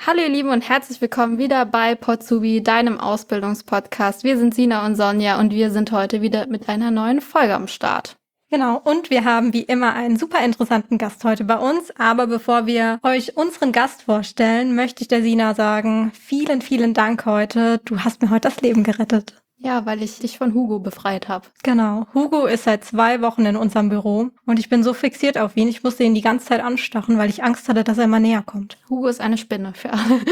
Hallo ihr Lieben und herzlich willkommen wieder bei Podsubi, deinem Ausbildungspodcast. Wir sind Sina und Sonja und wir sind heute wieder mit einer neuen Folge am Start. Genau, und wir haben wie immer einen super interessanten Gast heute bei uns. Aber bevor wir euch unseren Gast vorstellen, möchte ich der Sina sagen, vielen, vielen Dank heute. Du hast mir heute das Leben gerettet. Ja, weil ich dich von Hugo befreit habe. Genau, Hugo ist seit 2 Wochen in unserem Büro und ich bin so fixiert auf ihn. Ich musste ihn die ganze Zeit anstarren, weil ich Angst hatte, dass er immer näher kommt. Hugo ist eine Spinne für alle.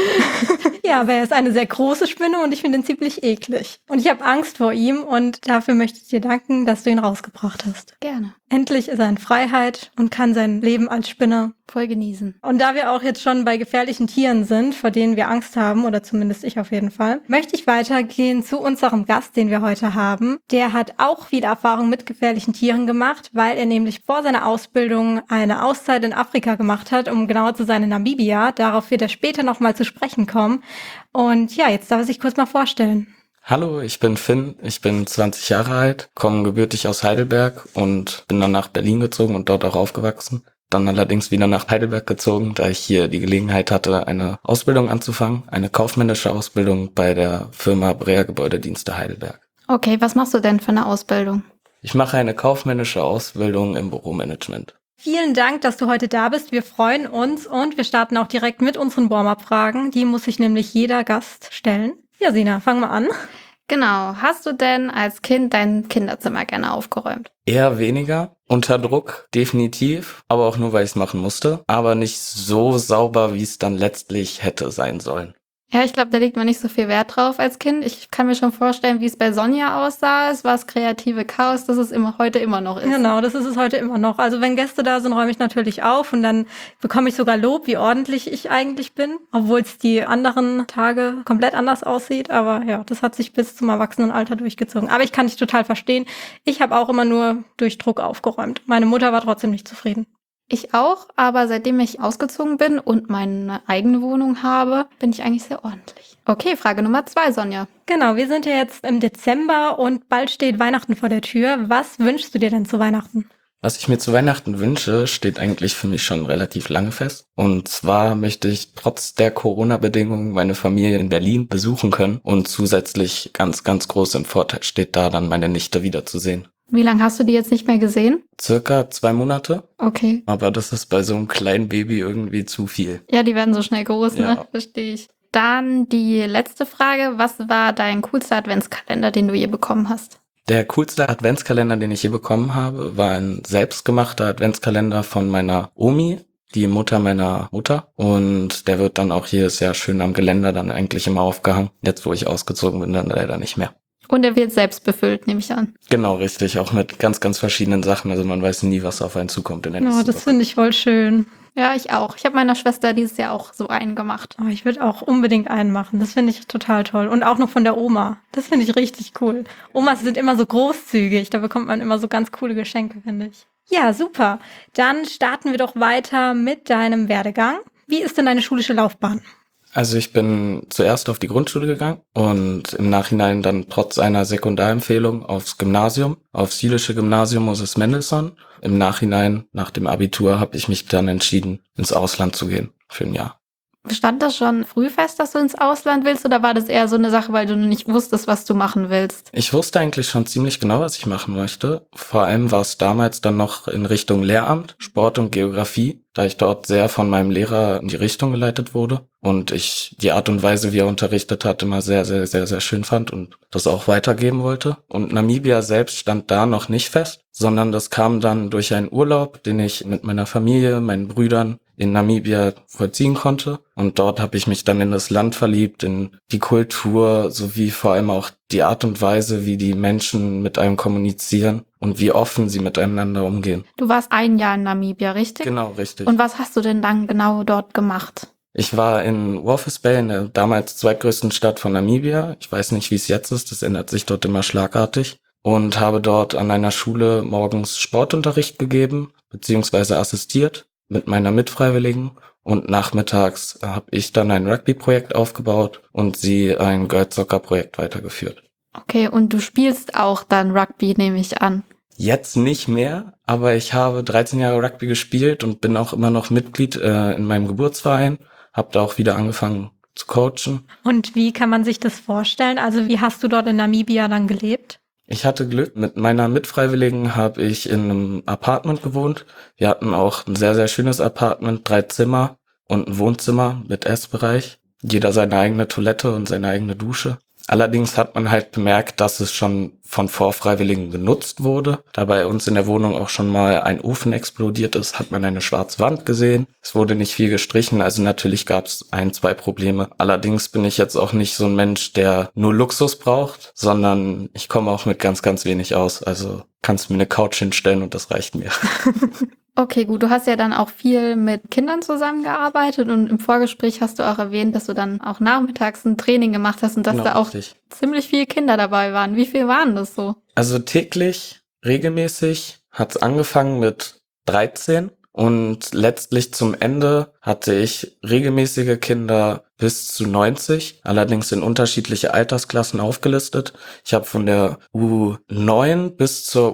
Ja, aber er ist eine sehr große Spinne und ich finde ihn ziemlich eklig. Und ich habe Angst vor ihm und dafür möchte ich dir danken, dass du ihn rausgebracht hast. Gerne. Endlich ist er in Freiheit und kann sein Leben als Spinne voll genießen. Und da wir auch jetzt schon bei gefährlichen Tieren sind, vor denen wir Angst haben, oder zumindest ich auf jeden Fall, möchte ich weitergehen zu unserem Gast, den wir heute haben. Der hat auch viel Erfahrung mit gefährlichen Tieren gemacht, weil er nämlich vor seiner Ausbildung eine Auszeit in Afrika gemacht hat, um genauer zu sein in Namibia. Darauf wird er später nochmal zu sprechen kommen. Und ja, jetzt darf er sich kurz mal vorstellen. Hallo, ich bin Finn, ich bin 20 Jahre alt, komme gebürtig aus Heidelberg und bin dann nach Berlin gezogen und dort auch aufgewachsen. Dann allerdings wieder nach Heidelberg gezogen, da ich hier die Gelegenheit hatte, eine Ausbildung anzufangen, eine kaufmännische Ausbildung bei der Firma Breer Gebäudedienste Heidelberg. Okay, was machst du denn für eine Ausbildung? Ich mache eine kaufmännische Ausbildung im Büromanagement. Vielen Dank, dass du heute da bist. Wir freuen uns und wir starten auch direkt mit unseren Warm-up-Fragen. Die muss sich nämlich jeder Gast stellen. Ja, Sina, fangen wir an. Genau. Hast du denn als Kind dein Kinderzimmer gerne aufgeräumt? Eher weniger. Unter Druck, definitiv. Aber auch nur, weil ich es machen musste. Aber nicht so sauber, wie es dann letztlich hätte sein sollen. Ja, ich glaube, da legt man nicht so viel Wert drauf als Kind. Ich kann mir schon vorstellen, wie es bei Sonja aussah. Es war das kreative Chaos, das es heute immer noch ist. Genau, das ist es heute immer noch. Also wenn Gäste da sind, räume ich natürlich auf und dann bekomme ich sogar Lob, wie ordentlich ich eigentlich bin. Obwohl es die anderen Tage komplett anders aussieht. Aber ja, das hat sich bis zum Erwachsenenalter durchgezogen. Aber ich kann dich total verstehen. Ich habe auch immer nur durch Druck aufgeräumt. Meine Mutter war trotzdem nicht zufrieden. Ich auch, aber seitdem ich ausgezogen bin und meine eigene Wohnung habe, bin ich eigentlich sehr ordentlich. Okay, Frage Nummer 2, Sonja. Genau, wir sind ja jetzt im Dezember und bald steht Weihnachten vor der Tür. Was wünschst du dir denn zu Weihnachten? Was ich mir zu Weihnachten wünsche, steht eigentlich für mich schon relativ lange fest. Und zwar möchte ich trotz der Corona-Bedingungen meine Familie in Berlin besuchen können. Und zusätzlich ganz, ganz groß im Vorteil steht da dann meine Nichte wiederzusehen. Wie lange hast du die jetzt nicht mehr gesehen? Circa 2 Monate. Okay. Aber das ist bei so einem kleinen Baby irgendwie zu viel. Ja, die werden so schnell groß, ne? Ja. Verstehe ich. Dann die letzte Frage. Was war dein coolster Adventskalender, den du je bekommen hast? Der coolste Adventskalender, den ich je bekommen habe, war ein selbstgemachter Adventskalender von meiner Omi, die Mutter meiner Mutter. Und der wird dann auch jedes Jahr schön am Geländer dann eigentlich immer aufgehangen. Jetzt, wo ich ausgezogen bin, dann leider nicht mehr. Und er wird selbst befüllt, nehme ich an. Genau, richtig. Auch mit ganz, ganz verschiedenen Sachen. Also man weiß nie, was auf einen zukommt in der nächsten Das Woche. finde ich voll schön. Ja, ich auch. Ich habe meiner Schwester dieses Jahr auch so einen gemacht. Oh, ich würde auch unbedingt einen machen. Das finde ich total toll. Und auch noch von der Oma. Das finde ich richtig cool. Omas sind immer so großzügig. Da bekommt man immer so ganz coole Geschenke, finde ich. Ja, super. Dann starten wir doch weiter mit deinem Werdegang. Wie ist denn deine schulische Laufbahn? Also ich bin zuerst auf die Grundschule gegangen und im Nachhinein dann trotz einer Sekundarempfehlung aufs Gymnasium, aufs Jüdische Gymnasium Moses Mendelssohn. Im Nachhinein, nach dem Abitur, habe ich mich dann entschieden, ins Ausland zu gehen für ein Jahr. Stand das schon früh fest, dass du ins Ausland willst, oder war das eher so eine Sache, weil du nicht wusstest, was du machen willst? Ich wusste eigentlich schon ziemlich genau, was ich machen möchte. Vor allem war es damals dann noch in Richtung Lehramt, Sport und Geografie, da ich dort sehr von meinem Lehrer in die Richtung geleitet wurde und ich die Art und Weise, wie er unterrichtet hat, immer sehr, sehr, sehr, sehr schön fand und das auch weitergeben wollte. Und Namibia selbst stand da noch nicht fest, sondern das kam dann durch einen Urlaub, den ich mit meiner Familie, meinen Brüdern in Namibia vollziehen konnte. Und dort habe ich mich dann in das Land verliebt, in die Kultur, sowie vor allem auch die Art und Weise, wie die Menschen mit einem kommunizieren und wie offen sie miteinander umgehen. Du warst 1 Jahr in Namibia, richtig? Genau, richtig. Und was hast du denn dann genau dort gemacht? Ich war in Walvis Bay, in der damals zweitgrößten Stadt von Namibia. Ich weiß nicht, wie es jetzt ist, das ändert sich dort immer schlagartig. Und habe dort an einer Schule morgens Sportunterricht gegeben, beziehungsweise assistiert mit meiner Mitfreiwilligen. Und nachmittags habe ich dann ein Rugby-Projekt aufgebaut und sie ein Girls Soccer-Projekt weitergeführt. Okay, und du spielst auch dann Rugby, nehme ich an. Jetzt nicht mehr, aber ich habe 13 Jahre Rugby gespielt und bin auch immer noch Mitglied in meinem Geburtsverein. habe da auch wieder angefangen zu coachen. Und wie kann man sich das vorstellen? Also wie hast du dort in Namibia dann gelebt? Ich hatte Glück. Mit meiner Mitfreiwilligen habe ich in einem Apartment gewohnt. Wir hatten auch ein sehr, sehr schönes Apartment, 3 Zimmer und ein Wohnzimmer mit Essbereich. Jeder seine eigene Toilette und seine eigene Dusche. Allerdings hat man halt bemerkt, dass es schon von Vorfreiwilligen genutzt wurde. Da bei uns in der Wohnung auch schon mal ein Ofen explodiert ist, hat man eine schwarze Wand gesehen. Es wurde nicht viel gestrichen, also natürlich gab es 2 Probleme. Allerdings bin ich jetzt auch nicht so ein Mensch, der nur Luxus braucht, sondern ich komme auch mit ganz, ganz wenig aus. Also kannst du mir eine Couch hinstellen und das reicht mir. Okay, gut. Du hast ja dann auch viel mit Kindern zusammengearbeitet und im Vorgespräch hast du auch erwähnt, dass du dann auch nachmittags ein Training gemacht hast und dass Genau, da auch richtig. ziemlich viele Kinder dabei waren. Wie viel waren das so? Also täglich, regelmäßig hat's angefangen mit 13 und letztlich zum Ende hatte ich regelmäßige Kinder bis zu 90, allerdings in unterschiedliche Altersklassen aufgelistet. Ich habe von der U9 bis zur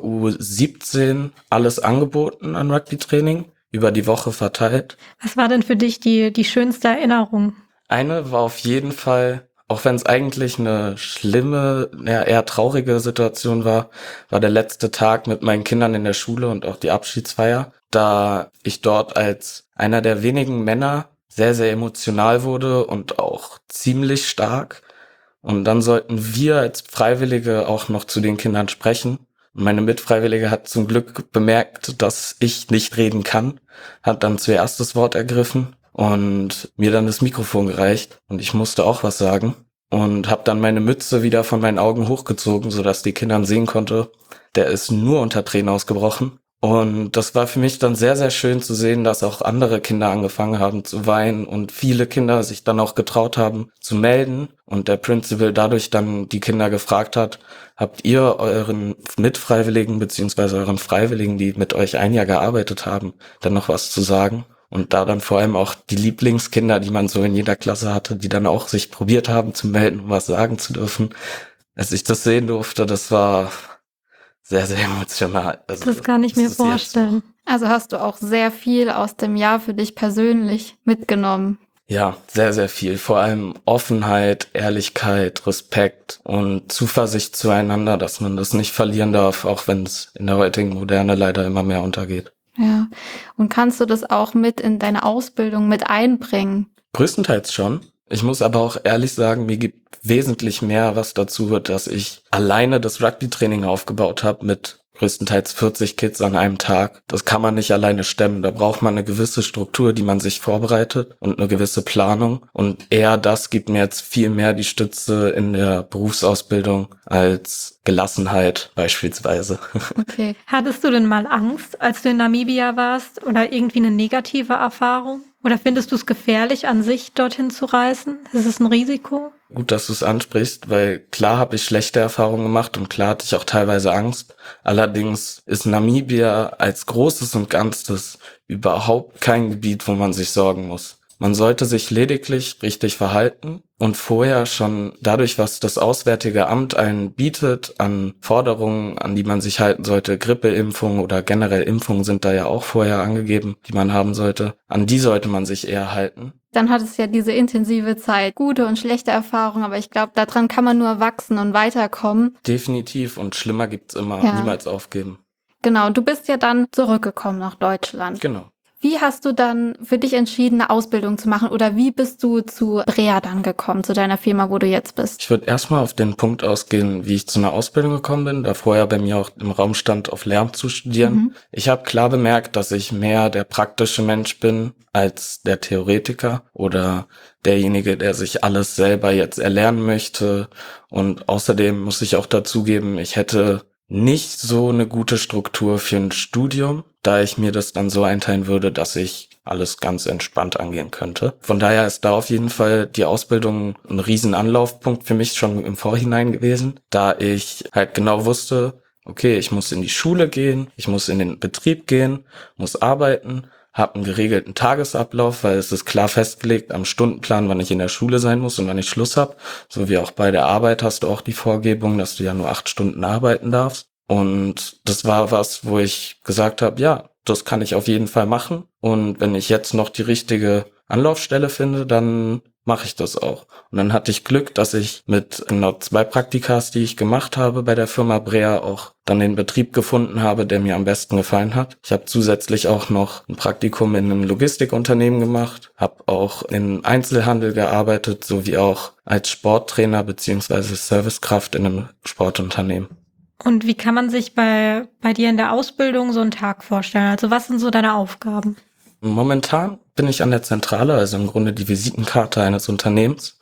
U17 alles angeboten an Rugby-Training, über die Woche verteilt. Was war denn für dich die schönste Erinnerung? Eine war auf jeden Fall, auch wenn es eigentlich eine schlimme, ja, eher traurige Situation war der letzte Tag mit meinen Kindern in der Schule und auch die Abschiedsfeier, da ich dort als einer der wenigen Männer sehr, sehr emotional wurde und auch ziemlich stark. Und dann sollten wir als Freiwillige auch noch zu den Kindern sprechen. Und meine Mitfreiwillige hat zum Glück bemerkt, dass ich nicht reden kann, hat dann zuerst das Wort ergriffen und mir dann das Mikrofon gereicht und ich musste auch was sagen und habe dann meine Mütze wieder von meinen Augen hochgezogen, sodass die Kinder sehen konnte, der ist nur unter Tränen ausgebrochen. Und das war für mich dann sehr, sehr schön zu sehen, dass auch andere Kinder angefangen haben zu weinen und viele Kinder sich dann auch getraut haben zu melden und der Principal dadurch dann die Kinder gefragt hat, habt ihr euren Mitfreiwilligen beziehungsweise euren Freiwilligen, die mit euch ein Jahr gearbeitet haben, dann noch was zu sagen? Und da dann vor allem auch die Lieblingskinder, die man so in jeder Klasse hatte, die dann auch sich probiert haben zu melden, um was sagen zu dürfen. Als ich das sehen durfte, das war sehr, sehr emotional. Also, Das kann ich mir vorstellen. Also hast du auch sehr viel aus dem Jahr für dich persönlich mitgenommen. Ja, sehr, sehr viel. Vor allem Offenheit, Ehrlichkeit, Respekt und Zuversicht zueinander, dass man das nicht verlieren darf, auch wenn es in der heutigen Moderne leider immer mehr untergeht. Ja. Und kannst du das auch mit in deine Ausbildung mit einbringen? Größtenteils schon. Ich muss aber auch ehrlich sagen, mir gibt wesentlich mehr was dazu, dass ich alleine das Rugby-Training aufgebaut habe mit größtenteils 40 Kids an einem Tag. Das kann man nicht alleine stemmen. Da braucht man eine gewisse Struktur, die man sich vorbereitet und eine gewisse Planung. Und eher das gibt mir jetzt viel mehr die Stütze in der Berufsausbildung als Gelassenheit beispielsweise. Okay. Hattest du denn mal Angst, als du in Namibia warst oder irgendwie eine negative Erfahrung? Oder findest du es gefährlich, an sich dorthin zu reisen? Ist es ein Risiko? Gut, dass du es ansprichst, weil klar habe ich schlechte Erfahrungen gemacht und klar hatte ich auch teilweise Angst. Allerdings ist Namibia als Großes und Ganzes überhaupt kein Gebiet, wo man sich sorgen muss. Man sollte sich lediglich richtig verhalten und vorher schon dadurch, was das Auswärtige Amt einen bietet an Forderungen, an die man sich halten sollte, Grippeimpfungen oder generell Impfungen sind da ja auch vorher angegeben, die man haben sollte, an die sollte man sich eher halten. Dann hat es ja diese intensive Zeit, gute und schlechte Erfahrungen, aber ich glaube, daran kann man nur wachsen und weiterkommen. Definitiv und schlimmer gibt's immer, Ja. niemals aufgeben. Genau, du bist ja dann zurückgekommen nach Deutschland. Genau. Wie hast du dann für dich entschieden, eine Ausbildung zu machen oder wie bist du zu Brea dann gekommen, zu deiner Firma, wo du jetzt bist? Ich würde erstmal auf den Punkt ausgehen, wie ich zu einer Ausbildung gekommen bin, da vorher bei mir auch im Raum stand, auf Lehramt zu studieren. Ich habe klar bemerkt, dass ich mehr der praktische Mensch bin als der Theoretiker oder derjenige, der sich alles selber jetzt erlernen möchte. Und außerdem muss ich auch dazugeben, ich hätte nicht so eine gute Struktur für ein Studium, da ich mir das dann so einteilen würde, dass ich alles ganz entspannt angehen könnte. Von daher ist da auf jeden Fall die Ausbildung ein riesen Anlaufpunkt für mich schon im Vorhinein gewesen, da ich halt genau wusste, okay, ich muss in die Schule gehen, ich muss in den Betrieb gehen, muss arbeiten, habe einen geregelten Tagesablauf, weil es ist klar festgelegt am Stundenplan, wann ich in der Schule sein muss und wann ich Schluss habe. So wie auch bei der Arbeit hast du auch die Vorgebung, dass du ja nur 8 Stunden arbeiten darfst. Und das war was, wo ich gesagt habe, ja, das kann ich auf jeden Fall machen. Und wenn ich jetzt noch die richtige Anlaufstelle finde, dann mache ich das auch. Und dann hatte ich Glück, dass ich mit genau 2 Praktikas, die ich gemacht habe bei der Firma Brea, auch dann den Betrieb gefunden habe, der mir am besten gefallen hat. Ich habe zusätzlich auch noch ein Praktikum in einem Logistikunternehmen gemacht, habe auch in Einzelhandel gearbeitet, sowie auch als Sporttrainer beziehungsweise Servicekraft in einem Sportunternehmen. Und wie kann man sich bei dir in der Ausbildung so einen Tag vorstellen? Also was sind so deine Aufgaben? Momentan bin ich an der Zentrale, also im Grunde die Visitenkarte eines Unternehmens,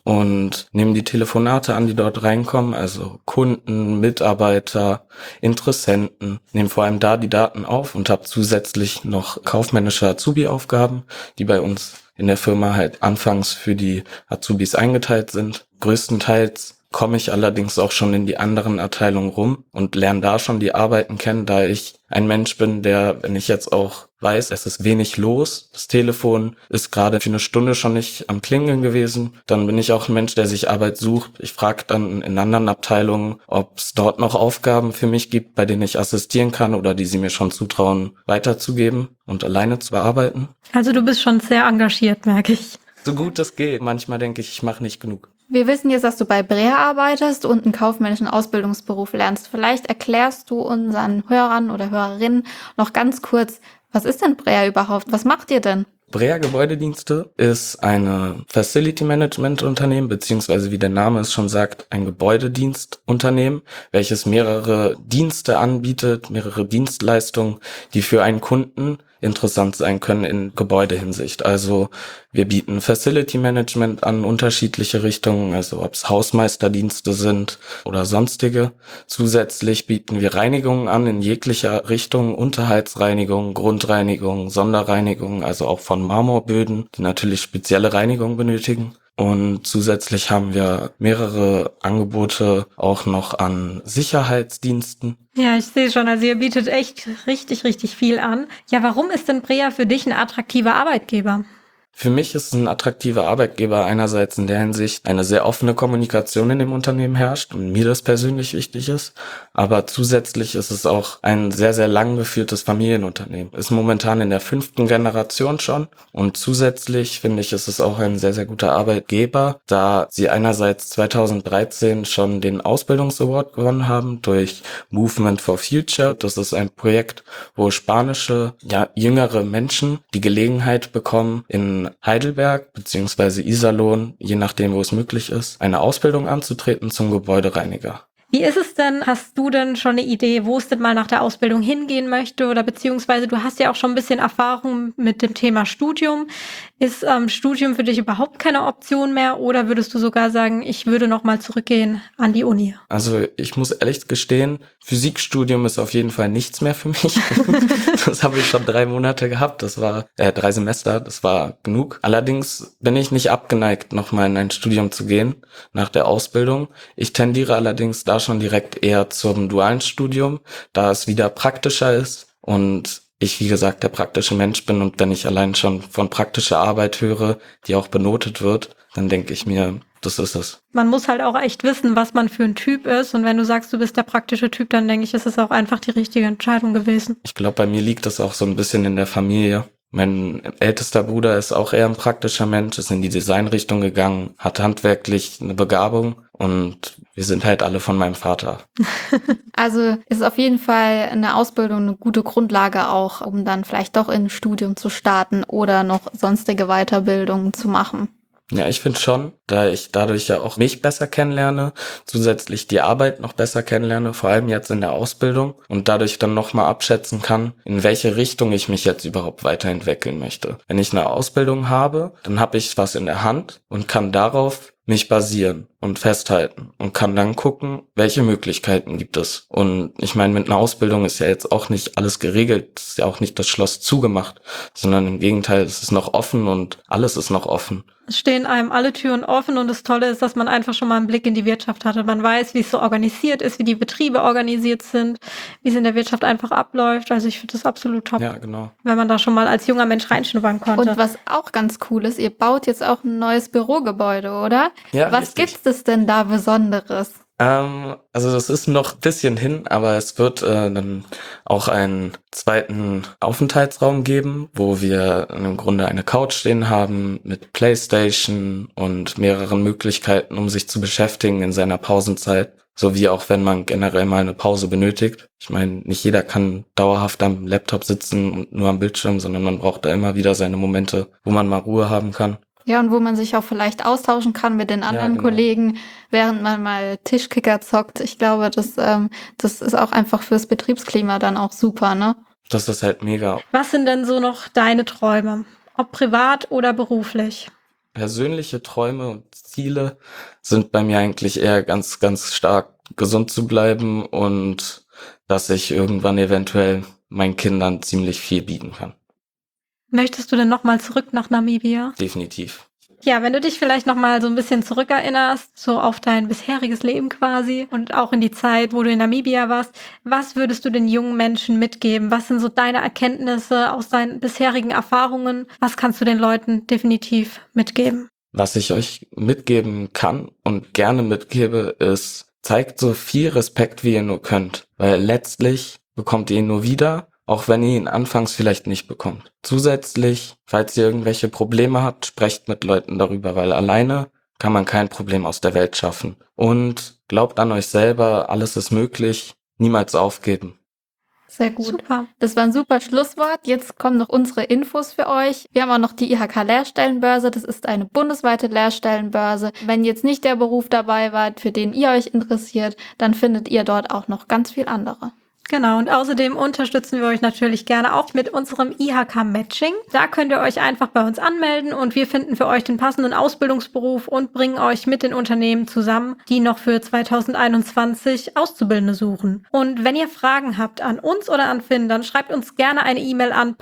und nehme die Telefonate an, die dort reinkommen, also Kunden, Mitarbeiter, Interessenten, nehme vor allem da die Daten auf und habe zusätzlich noch kaufmännische Azubi-Aufgaben, die bei uns in der Firma halt anfangs für die Azubis eingeteilt sind. Größtenteils komme ich allerdings auch schon in die anderen Abteilungen rum und lerne da schon die Arbeiten kennen, da ich ein Mensch bin, der, wenn ich jetzt auch weiß, es ist wenig los, das Telefon ist gerade für eine Stunde schon nicht am Klingeln gewesen, dann bin ich auch ein Mensch, der sich Arbeit sucht. Ich frage dann in anderen Abteilungen, ob es dort noch Aufgaben für mich gibt, bei denen ich assistieren kann oder die sie mir schon zutrauen, weiterzugeben und alleine zu bearbeiten. Also du bist schon sehr engagiert, merke ich. So gut es geht. Manchmal denke ich mache nicht genug. Wir wissen jetzt, dass du bei Brea arbeitest und einen kaufmännischen Ausbildungsberuf lernst. Vielleicht erklärst du unseren Hörern oder Hörerinnen noch ganz kurz, was ist denn Brea überhaupt? Was macht ihr denn? Brea Gebäudedienste ist eine Facility Management Unternehmen, beziehungsweise wie der Name es schon sagt, ein Gebäudedienstunternehmen, welches mehrere Dienste anbietet, mehrere Dienstleistungen, die für einen Kunden interessant sein können in Gebäudehinsicht. Also wir bieten Facility Management an, unterschiedliche Richtungen, also ob es Hausmeisterdienste sind oder sonstige. Zusätzlich bieten wir Reinigungen an in jeglicher Richtung, Unterhaltsreinigung, Grundreinigung, Sonderreinigung, also auch von Marmorböden, die natürlich spezielle Reinigung benötigen. Und zusätzlich haben wir mehrere Angebote auch noch an Sicherheitsdiensten. Ja, ich sehe schon, also ihr bietet echt richtig, richtig viel an. Ja, warum ist denn Brea für dich ein attraktiver Arbeitgeber? Für mich ist ein attraktiver Arbeitgeber einerseits in der Hinsicht, eine sehr offene Kommunikation in dem Unternehmen herrscht und mir das persönlich wichtig ist, aber zusätzlich ist es auch ein sehr, sehr lang geführtes Familienunternehmen. Ist momentan in der 5. Generation schon und zusätzlich finde ich, ist es auch ein sehr, sehr guter Arbeitgeber, da sie einerseits 2013 schon den Ausbildungsaward gewonnen haben durch Movement for Future. Das ist ein Projekt, wo spanische, jüngere Menschen die Gelegenheit bekommen, in Heidelberg bzw. Iserlohn, je nachdem, wo es möglich ist, eine Ausbildung anzutreten zum Gebäudereiniger. Wie ist es denn? Hast du denn schon eine Idee, wo es denn mal nach der Ausbildung hingehen möchte? Oder beziehungsweise du hast ja auch schon ein bisschen Erfahrung mit dem Thema Studium. Ist Studium für dich überhaupt keine Option mehr? Oder würdest du sogar sagen, ich würde noch mal zurückgehen an die Uni? Also ich muss ehrlich gestehen, Physikstudium ist auf jeden Fall nichts mehr für mich. Das habe ich schon 3 Monate gehabt. Das war 3 Semester, das war genug. Allerdings bin ich nicht abgeneigt, nochmal in ein Studium zu gehen nach der Ausbildung. Ich tendiere allerdings da schon direkt eher zum dualen Studium, da es wieder praktischer ist und ich, wie gesagt, der praktische Mensch bin und wenn ich allein schon von praktischer Arbeit höre, die auch benotet wird, dann denke ich mir, das ist es. Man muss halt auch echt wissen, was man für ein Typ ist. Und wenn du sagst, du bist der praktische Typ, dann denke ich, ist es auch einfach die richtige Entscheidung gewesen. Ich glaube, bei mir liegt das auch so ein bisschen in der Familie. Mein ältester Bruder ist auch eher ein praktischer Mensch, ist in die Designrichtung gegangen, hat handwerklich eine Begabung und wir sind halt alle von meinem Vater. Also ist auf jeden Fall eine Ausbildung eine gute Grundlage auch, um dann vielleicht doch in ein Studium zu starten oder noch sonstige Weiterbildungen zu machen. Ja, ich finde schon, da ich dadurch ja auch mich besser kennenlerne, zusätzlich die Arbeit noch besser kennenlerne, vor allem jetzt in der Ausbildung und dadurch dann nochmal abschätzen kann, in welche Richtung ich mich jetzt überhaupt weiterentwickeln möchte. Wenn ich eine Ausbildung habe, dann habe ich was in der Hand und kann darauf mich basieren und festhalten und kann dann gucken, welche Möglichkeiten gibt es. Und ich meine, mit einer Ausbildung ist ja jetzt auch nicht alles geregelt, ist ja auch nicht das Schloss zugemacht, sondern im Gegenteil, es ist noch offen und alles ist noch offen. Es stehen einem alle Türen offen und das Tolle ist, dass man einfach schon mal einen Blick in die Wirtschaft hatte. Man weiß, wie es so organisiert ist, wie die Betriebe organisiert sind, wie es in der Wirtschaft einfach abläuft. Also ich finde das absolut top. Ja, genau. Wenn man da schon mal als junger Mensch reinschnuppern konnte. Und was auch ganz cool ist, ihr baut jetzt auch ein neues Bürogebäude, oder? Ja, Was richtig. gibt es denn da Besonderes? Also das ist noch ein bisschen hin, aber es wird dann auch einen zweiten Aufenthaltsraum geben, wo wir im Grunde eine Couch stehen haben mit PlayStation und mehreren Möglichkeiten, um sich zu beschäftigen in seiner Pausenzeit, sowie auch wenn man generell mal eine Pause benötigt. Ich meine, nicht jeder kann dauerhaft am Laptop sitzen und nur am Bildschirm, sondern man braucht da immer wieder seine Momente, wo man mal Ruhe haben kann. Ja, und wo man sich auch vielleicht austauschen kann mit den anderen genau. Kollegen, während man mal Tischkicker zockt. Ich glaube, das ist auch einfach fürs Betriebsklima dann auch super, ne? Das ist halt mega. Was sind denn so noch deine Träume? Ob privat oder beruflich? Persönliche Träume und Ziele sind bei mir eigentlich eher ganz, ganz stark gesund zu bleiben und dass ich irgendwann eventuell meinen Kindern ziemlich viel bieten kann. Möchtest du denn nochmal zurück nach Namibia? Definitiv. Ja, wenn du dich vielleicht nochmal so ein bisschen zurückerinnerst, so auf dein bisheriges Leben quasi und auch in die Zeit, wo du in Namibia warst, was würdest du den jungen Menschen mitgeben? Was sind so deine Erkenntnisse aus deinen bisherigen Erfahrungen? Was kannst du den Leuten definitiv mitgeben? Was ich euch mitgeben kann und gerne mitgebe, ist, zeigt so viel Respekt, wie ihr nur könnt, weil letztlich bekommt ihr ihn nur wieder, auch wenn ihr ihn anfangs vielleicht nicht bekommt. Zusätzlich, falls ihr irgendwelche Probleme habt, sprecht mit Leuten darüber, weil alleine kann man kein Problem aus der Welt schaffen. Und glaubt an euch selber, alles ist möglich, niemals aufgeben. Sehr gut. Super. Das war ein super Schlusswort. Jetzt kommen noch unsere Infos für euch. Wir haben auch noch die IHK-Lehrstellenbörse. Das ist eine bundesweite Lehrstellenbörse. Wenn jetzt nicht der Beruf dabei war, für den ihr euch interessiert, dann findet ihr dort auch noch ganz viel andere. Genau, und außerdem unterstützen wir euch natürlich gerne auch mit unserem IHK-Matching. Da könnt ihr euch einfach bei uns anmelden und wir finden für euch den passenden Ausbildungsberuf und bringen euch mit den Unternehmen zusammen, die noch für 2021 Auszubildende suchen. Und wenn ihr Fragen habt an uns oder an Finn, dann schreibt uns gerne eine E-Mail an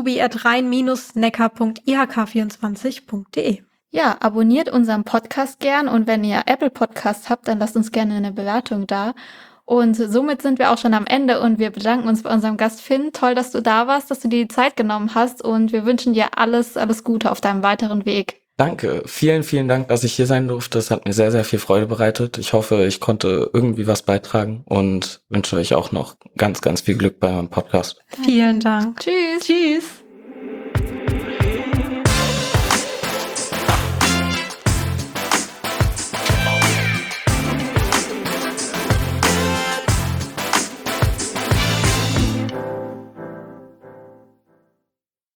podzubi@rhein-neckar.ihk24.de. Ja, abonniert unseren Podcast gern und wenn ihr Apple Podcast habt, dann lasst uns gerne eine Bewertung da. Und somit sind wir auch schon am Ende und wir bedanken uns bei unserem Gast Finn. Toll, dass du da warst, dass du dir die Zeit genommen hast und wir wünschen dir alles Gute auf deinem weiteren Weg. Danke, vielen, vielen Dank, dass ich hier sein durfte. Es hat mir sehr, sehr viel Freude bereitet. Ich hoffe, ich konnte irgendwie was beitragen und wünsche euch auch noch ganz, ganz viel Glück bei meinem Podcast. Vielen Dank. Tschüss. Tschüss.